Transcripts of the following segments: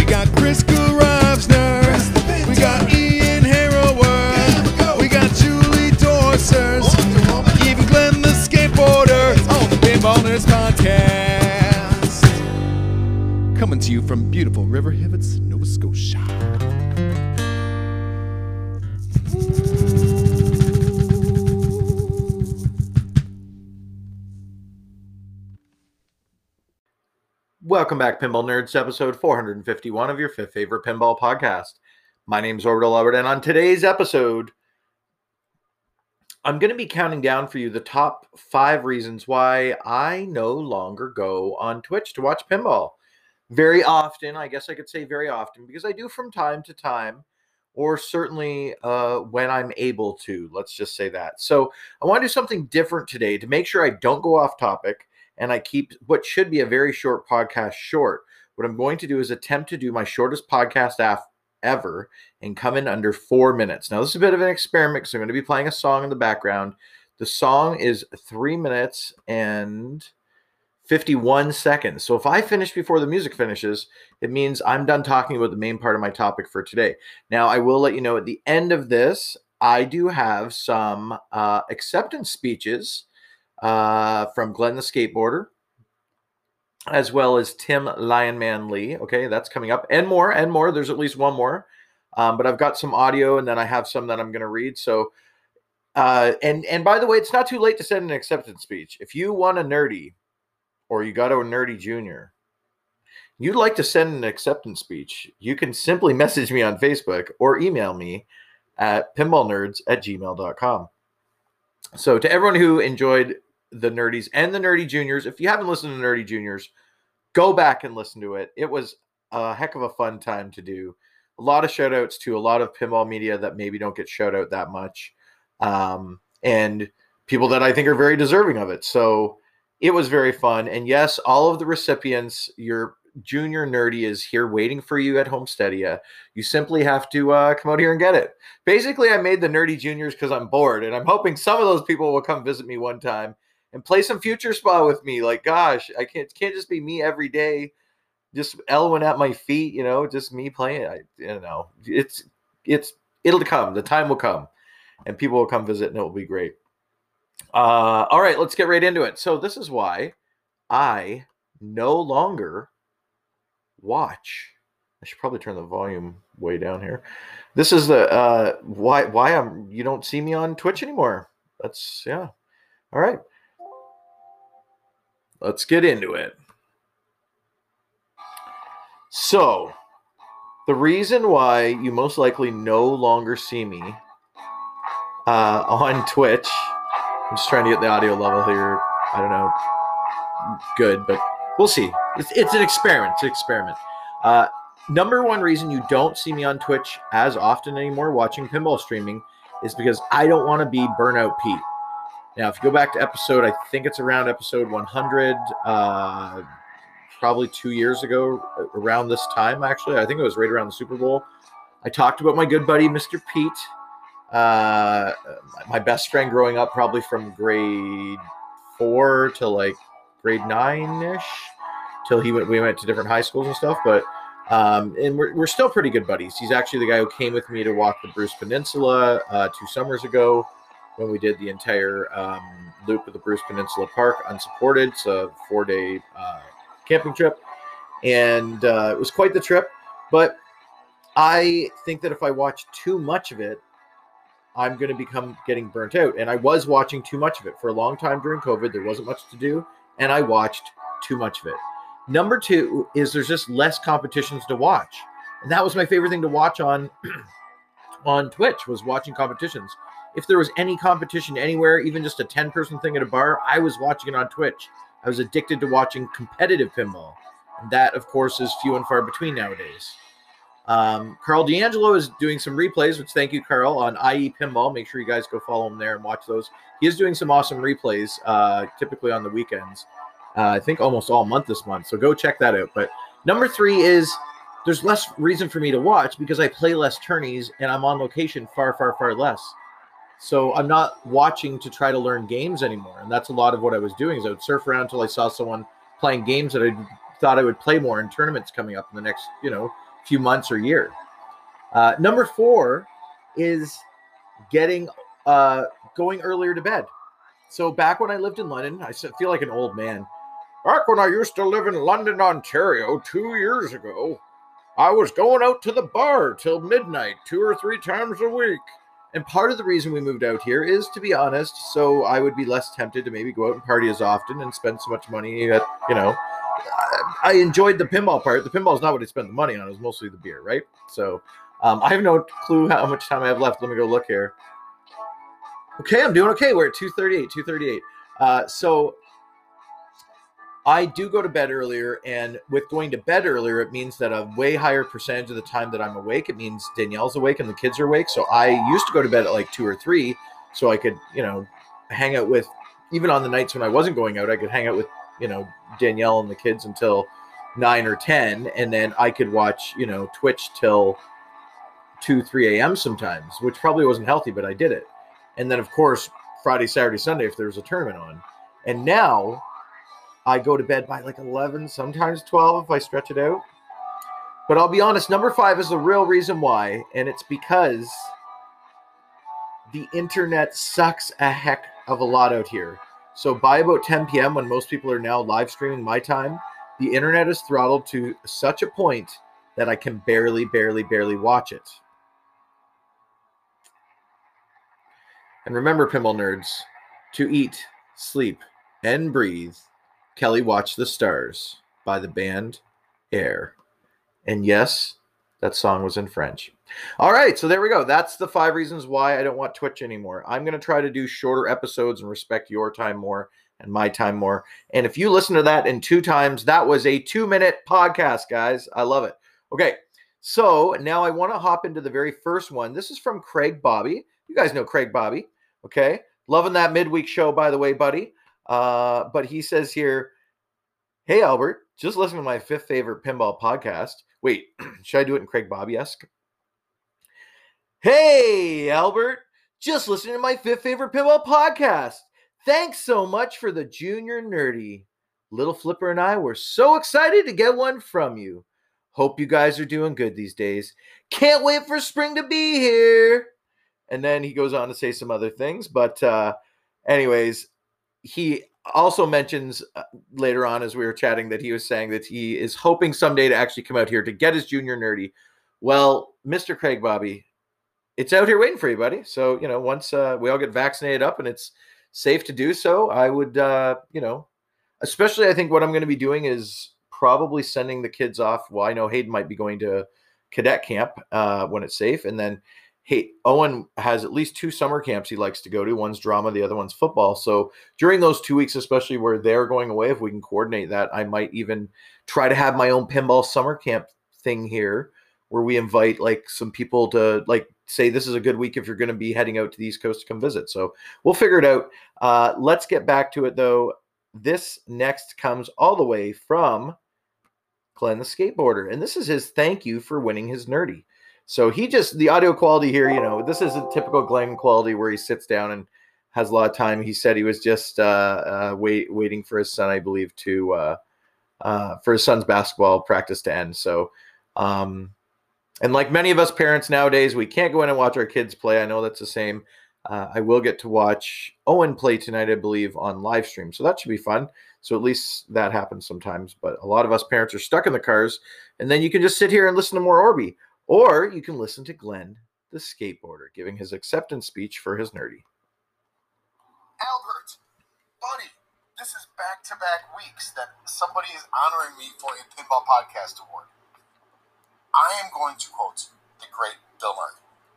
We got Chris Garavsner. We got Ian Harrower. We got Julie Dorsers. Even Glenn the skateboarder on the Pinball Nerds podcast. Coming to you from beautiful River Hivets, Nova Scotia. Welcome back, Pinball Nerds, episode 451 of your fifth favorite pinball podcast. My name's Orbital Albert, and on today's episode, I'm going to be counting down for you the top 5 reasons why I no longer go on Twitch to watch pinball. Very often, I guess I could say very often, because I do from time to time, or certainly when I'm able to, let's just say that. So I want to do something different today to make sure I don't go off topic, and I keep what should be a very short podcast short. What I'm going to do is attempt to do my shortest podcast ever and come in under 4 minutes. Now, this is a bit of an experiment because I'm going to be playing a song in the background. The song is 3 minutes and 51 seconds. So if I finish before the music finishes, it means I'm done talking about the main part of my topic for today. Now, I will let you know at the end of this, I do have some acceptance speeches from Glenn the skateboarder, as well as Tim Lionman Lee. Okay, that's coming up, and more. There's at least one more, but I've got some audio, and then I have some that I'm going to read. So, and by the way, it's not too late to send an acceptance speech. If you want a nerdy, or you got a nerdy junior, you'd like to send an acceptance speech, you can simply message me on Facebook or email me at pinballnerds@gmail.com. So to everyone who enjoyed the Nerdies and the Nerdy Juniors, if you haven't listened to Nerdy Juniors, go back and listen to it. It was a heck of a fun time to do. A lot of shout outs to a lot of pinball media that maybe don't get shout out that much, and people that I think are very deserving of it. So it was very fun. And yes, all of the recipients, your junior nerdy is here waiting for you at Homesteadia. You simply have to come out here and get it. Basically, I made the Nerdy Juniors because I'm bored, and I'm hoping some of those people will come visit me one time and play some Future Spa with me. Like, gosh, I can't just be me every day, just Elwin at my feet, just me playing. It'll come. The time will come, and people will come visit, and it will be great. All right, let's get right into it. So this is why I no longer watch. I should probably turn the volume way down here. This is the why you don't see me on Twitch anymore. That's yeah. All right. Let's get into it. So, the reason why you most likely no longer see me on Twitch, I'm just trying to get the audio level here. I don't know. Good, but we'll see. It's an experiment. It's an experiment. Number one reason you don't see me on Twitch as often anymore watching pinball streaming is because I don't want to be Burnout Pete. Now, if you go back to episode, I think it's around episode 100, probably 2 years ago, around this time, actually. I think it was right around the Super Bowl. I talked about my good buddy, Mr. Pete, my best friend growing up, probably from grade 4 to like grade 9-ish, till we went to different high schools and stuff. But and we're still pretty good buddies. He's actually the guy who came with me to walk the Bruce Peninsula 2 summers ago, when we did the entire loop of the Bruce Peninsula Park unsupported. It's a 4-day camping trip, and it was quite the trip. But I think that if I watch too much of it, I'm going to become getting burnt out. And I was watching too much of it for a long time during COVID. There wasn't much to do, and I watched too much of it. Number 2 is there's just less competitions to watch, and that was my favorite thing to watch on Twitch, was watching competitions. If there was any competition anywhere, even just a 10-person thing at a bar, I was watching it on Twitch. I was addicted to watching competitive pinball. And that, of course, is few and far between nowadays. Carl D'Angelo is doing some replays, which thank you, Carl, on IE Pinball. Make sure you guys go follow him there and watch those. He is doing some awesome replays, typically on the weekends. I think almost all month this month. So go check that out. But number 3 is there's less reason for me to watch because I play less tourneys and I'm on location far, far, far less. So I'm not watching to try to learn games anymore. And that's a lot of what I was doing, is I would surf around until I saw someone playing games that I thought I would play more in tournaments coming up in the next, few months or year. Number 4 is going earlier to bed. So back when I lived in London, I feel like an old man. Back when I used to live in London, Ontario 2 years ago, I was going out to the bar till midnight 2 or 3 times a week. And part of the reason we moved out here is, to be honest, so I would be less tempted to maybe go out and party as often and spend so much money at, I enjoyed the pinball part. The pinball is not what I spent the money on. It was mostly the beer, right? So I have no clue how much time I have left. Let me go look here. Okay, I'm doing okay. We're at 2:38. So I do go to bed earlier, and with going to bed earlier, it means that a way higher percentage of the time that I'm awake, it means Danielle's awake and the kids are awake. So I used to go to bed at like 2 or 3 so I could, hang out with, even on the nights when I wasn't going out, I could hang out with, Danielle and the kids until 9 or 10. And then I could watch, Twitch till 2, 3 a.m. sometimes, which probably wasn't healthy, but I did it. And then, of course, Friday, Saturday, Sunday, if there was a tournament on. And now I go to bed by like 11, sometimes 12 if I stretch it out. But I'll be honest, number 5 is the real reason why, and it's because the internet sucks a heck of a lot out here. So by about 10 p.m., when most people are now live streaming my time, the internet is throttled to such a point that I can barely watch it. And remember, pinball nerds, to eat, sleep, and breathe, Kelly Watch the Stars by the band Air. And yes, that song was in French. All right, so there we go. That's the 5 reasons why I don't want Twitch anymore. I'm going to try to do shorter episodes and respect your time more and my time more. And if you listen to that in 2 times, that was a 2-minute podcast, guys. I love it. Okay, so now I want to hop into the very first one. This is from Craig Bobby. You guys know Craig Bobby, okay? Loving that midweek show, by the way, buddy. But he says here, hey, Albert, just listen to my 5th favorite pinball podcast. Wait, should I do it in Craig Bobby-esque? Hey, Albert, just listening to my 5th favorite pinball podcast. Thanks so much for the Junior Nerdy. Little Flipper and I were so excited to get one from you. Hope you guys are doing good these days. Can't wait for spring to be here. And then he goes on to say some other things. But anyways, he also mentions later on as we were chatting that he was saying that he is hoping someday to actually come out here to get his Junior Nerdy. Well, Mr. Craig Bobby, it's out here waiting for you, buddy. So, once we all get vaccinated up and it's safe to do so, I would, especially I think what I'm going to be doing is probably sending the kids off. Well, I know Hayden might be going to cadet camp when it's safe. And then Owen has at least 2 summer camps he likes to go to. One's drama, the other one's football. So during those 2 weeks, especially where they're going away, if we can coordinate that, I might even try to have my own pinball summer camp thing here where we invite like some people to like say this is a good week if you're going to be heading out to the East Coast to come visit. So we'll figure it out. Let's get back to it though. This next comes all the way from Glenn the Skateboarder. And this is his thank you for winning his Nerdy. So the audio quality here, this is a typical Glenn quality where he sits down and has a lot of time. He said he was just waiting for his son, I believe, for his son's basketball practice to end. So, and like many of us parents nowadays, we can't go in and watch our kids play. I know that's the same. I will get to watch Owen play tonight, I believe, on live stream. So that should be fun. So at least that happens sometimes. But a lot of us parents are stuck in the cars. And then you can just sit here and listen to more Orby. Or you can listen to Glenn, the skateboarder, giving his acceptance speech for his Nerdy. Albert, buddy, this is back-to-back weeks that somebody is honoring me for a Pinball Podcast Award. I am going to quote the great Bill Murray.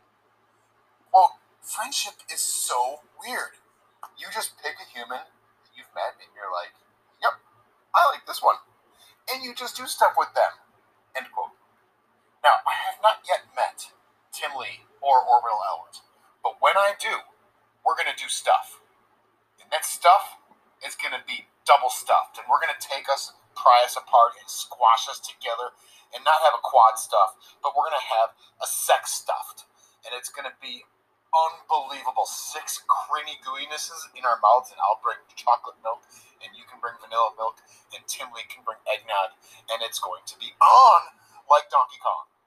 Quote, friendship is so weird. You just pick a human that you've met and you're like, yep, I like this one. And you just do stuff with them. End quote. Now, I have not yet met Tim Lee or Orbital Albert, but when I do, we're going to do stuff. And that stuff is going to be double stuffed, and we're going to take us, pry us apart, and squash us together, and not have a quad stuff, but we're going to have a sex stuffed. And it's going to be unbelievable. 6 creamy gooeynesses in our mouths, and I'll bring chocolate milk, and you can bring vanilla milk, and Tim Lee can bring eggnog, and it's going to be on like Donkey Kong.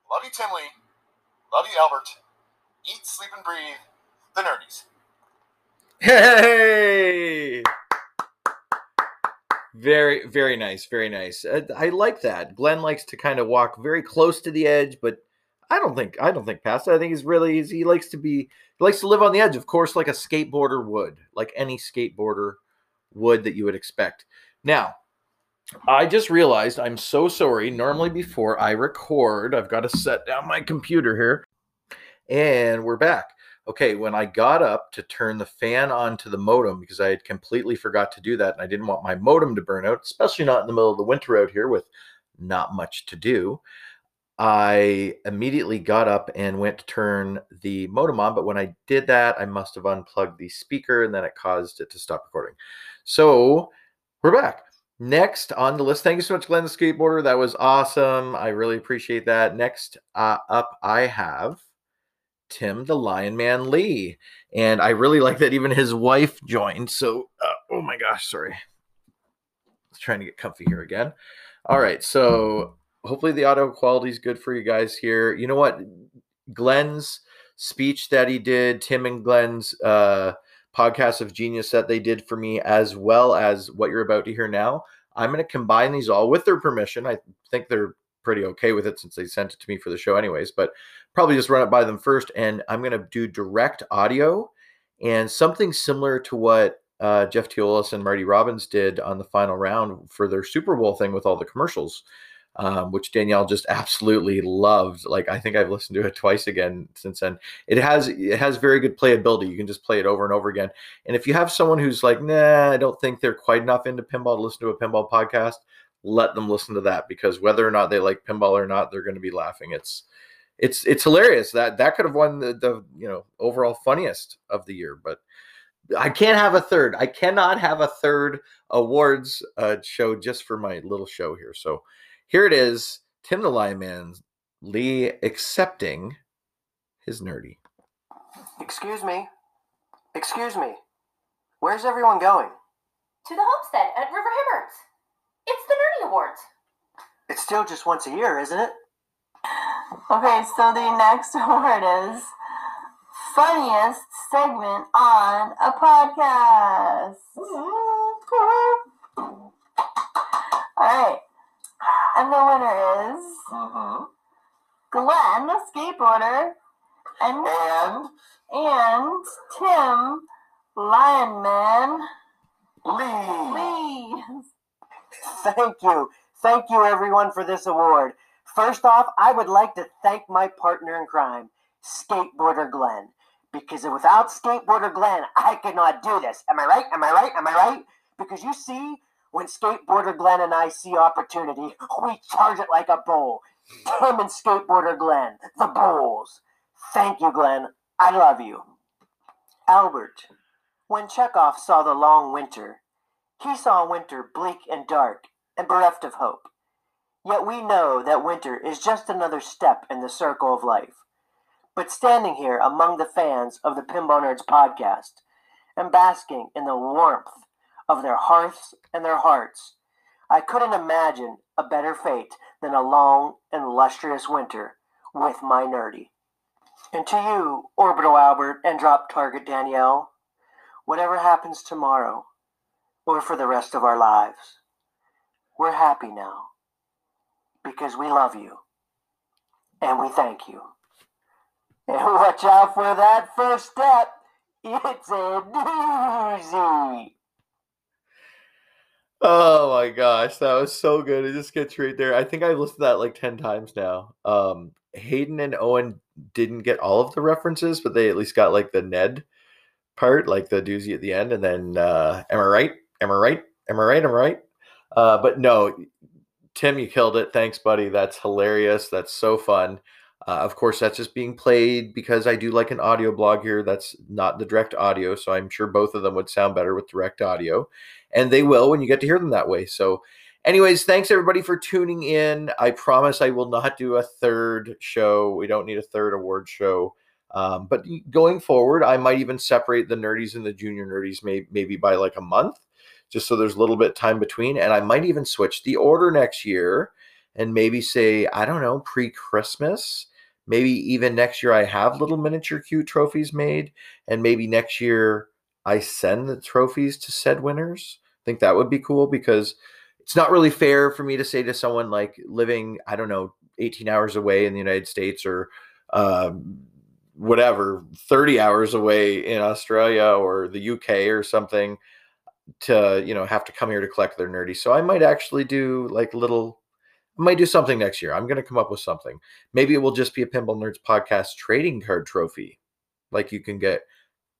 Love you, Tim Lee. Love you, Albert. Eat, sleep, and breathe. The Nerdies. Hey! Very, very nice. Very nice. I like that. Glenn likes to kind of walk very close to the edge, but I don't think past it. I think he likes to live on the edge, of course, like a skateboarder would, like any skateboarder would that you would expect. Now, I just realized I'm so sorry. Normally before I record, I've got to set down my computer here. And we're back. Okay, when I got up to turn the fan on to the modem, because I had completely forgot to do that, and I didn't want my modem to burn out, especially not in the middle of the winter out here with not much to do, I immediately got up and went to turn the modem on. But when I did that, I must have unplugged the speaker, and then it caused it to stop recording. So we're back. Next on the list, thank you so much, Glenn the Skateboarder. That was awesome. I really appreciate that. Next up, I have Tim the Lion Man Lee. And I really like that even his wife joined. So, oh my gosh, sorry. I was trying to get comfy here again. All right, so hopefully the audio quality is good for you guys here. You know what? Glenn's speech that he did, Tim and Glenn's podcast of genius that they did for me, as well as what you're about to hear now, I'm going to combine these all with their permission. I think they're pretty okay with it since they sent it to me for the show anyways, but probably just run it by them first. And I'm going to do direct audio and something similar to what Jeff Teolis and Marty Robbins did on the final round for their Super Bowl thing with all the commercials, which Danielle just absolutely loved. Like, I think I've listened to it twice again since then. It has very good playability. You can just play it over and over again. And if you have someone who's like, nah, I don't think they're quite enough into pinball to listen to a pinball podcast, let them listen to that, because whether or not they like pinball or not, they're going to be laughing. It's hilarious. That could have won the overall funniest of the year, but I can't have a third. I cannot have a third awards show just for my little show here. So here it is, Tim the Lion Man Lee accepting his nerdy. Excuse me. Where's everyone going? To the homestead at River Hibberts. It's the Nerdy Awards. It's still just once a year, isn't it? Okay, so the next award is funniest segment on a podcast. Alright. And the winner is Glenn, the skateboarder, and Tim Lionman Lee. Thank you everyone for this award. First off, I would like to thank my partner in crime, Skateboarder Glenn, because without Skateboarder Glenn, I could not do this. Am I right? Because you see, when Skateboarder Glenn and I see opportunity, we charge it like a bull. Tim and Skateboarder Glenn, the bulls. Thank you, Glenn. I love you. Albert, when Chekhov saw the long winter, he saw winter bleak and dark and bereft of hope. Yet we know that winter is just another step in the circle of life. But standing here among the fans of the Pinball Nerds podcast and basking in the warmth of their hearths and their hearts, I couldn't imagine a better fate than a long and lustrous winter with my nerdy. And to you, Orbital Albert and Drop Target Danielle, whatever happens tomorrow, or for the rest of our lives, we're happy now, because we love you, and we thank you. And watch out for that first step. It's a doozy. Oh my gosh, that was so good. It just gets right there. I think I've listened to that like 10 times now. Hayden and Owen didn't get all of the references, but they at least got like the Ned part, like the doozy at the end. And then, am I right? But no, Tim, you killed it. Thanks, buddy. That's hilarious. That's so fun. Of course, that's just being played because I do like an audio blog here. That's not the direct audio, so I'm sure both of them would sound better with direct audio. And they will when you get to hear them that way. So anyways, thanks everybody for tuning in. I promise I will not do a third show. We don't need a third award show. But going forward, I might even separate the nerdies and the junior nerdies maybe by like a month, just so there's a little bit of time between. And I might even switch the order next year and maybe say, I don't know, pre-Christmas, maybe even next year I have little miniature cute trophies made, and maybe next year I send the trophies to said winners. I think that would be cool, because it's not really fair for me to say to someone like living, I don't know, 18 hours away in the United States, or whatever, 30 hours away in Australia or the UK or something, to, have to come here to collect their nerdy. So I might actually do like I might do something next year. I'm going to come up with something. Maybe it will just be a Pinball Nerds podcast trading card trophy. Like you can get,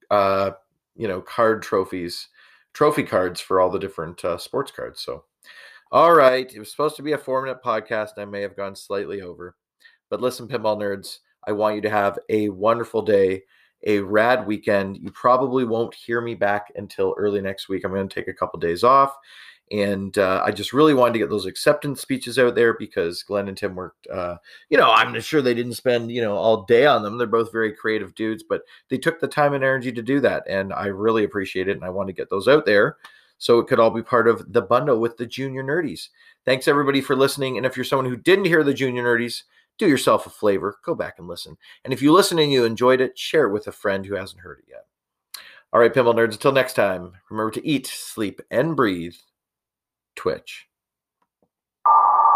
card trophies, trophy cards for all the different sports cards. So, all right. It was supposed to be a 4-minute podcast. I may have gone slightly over, but listen, Pinball Nerds, I want you to have a wonderful day, a rad weekend. You probably won't hear me back until early next week. I'm going to take a couple days off. And I just really wanted to get those acceptance speeches out there, because Glenn and Tim worked, I'm sure they didn't spend, all day on them. They're both very creative dudes, but they took the time and energy to do that. And I really appreciate it. And I want to get those out there so it could all be part of the bundle with the Junior Nerdies. Thanks, everybody, for listening. And if you're someone who didn't hear the Junior Nerdies, do yourself a flavor. Go back and listen. And if you listen and you enjoyed it, share it with a friend who hasn't heard it yet. All right, Pinball Nerds, until next time, remember to eat, sleep, and breathe Twitch.